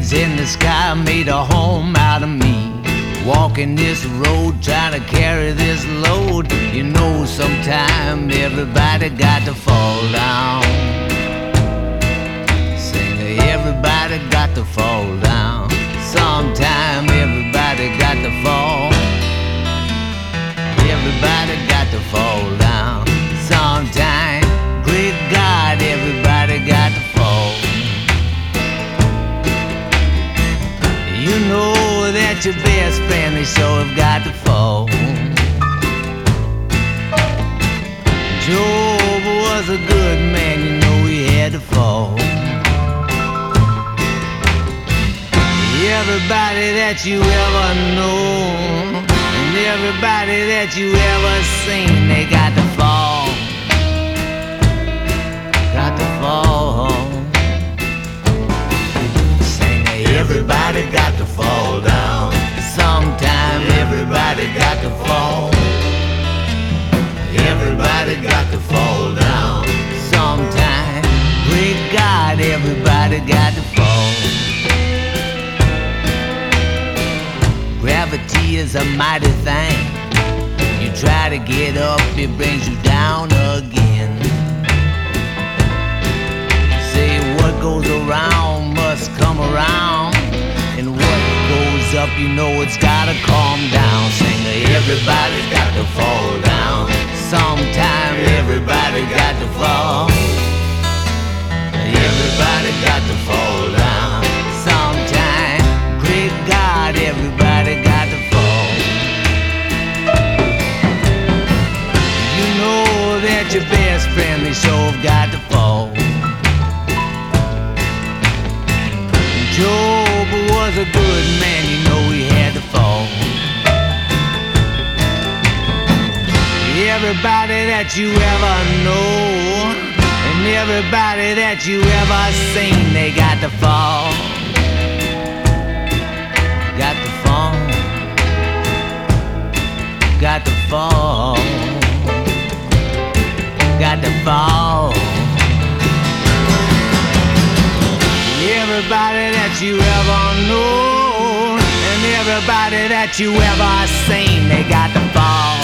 Birds in the sky made a home out of me. Walking this road, trying to carry this load. You know, sometime everybody got to fall down. Sing, everybody got to fall down. Sometime everybody got to fall. Everybody got to fall down. Sometime, great God, everybody got to fall. You know that your best friend, they sure have got to fall. Job was a good man, you know he had to fall. Everybody that you ever know, and everybody that you ever seen, they got to fall. Got to fall. Sing, everybody got to fall down. Sometime everybody got to fall. Everybody got to fall down. Sometime, great God, everybody got to fall. Gravity is a mighty thing. You try to get up, it brings you down again. Say what goes around must come around, and what goes up, you know it's gotta calm down. Sing, everybody's got to fall down. Sometime everybody got to fall. Everybody got to fall down. Sometime, great God, everybody got to fall. You know that your best friend, they sure have got to fall. Job was a good man, you know he had to fall. Everybody that you ever know, and everybody that you ever seen, they got to fall. Got to fall. Got to fall. Got to fall. Everybody that you ever know, and everybody that you ever seen, they got to fall.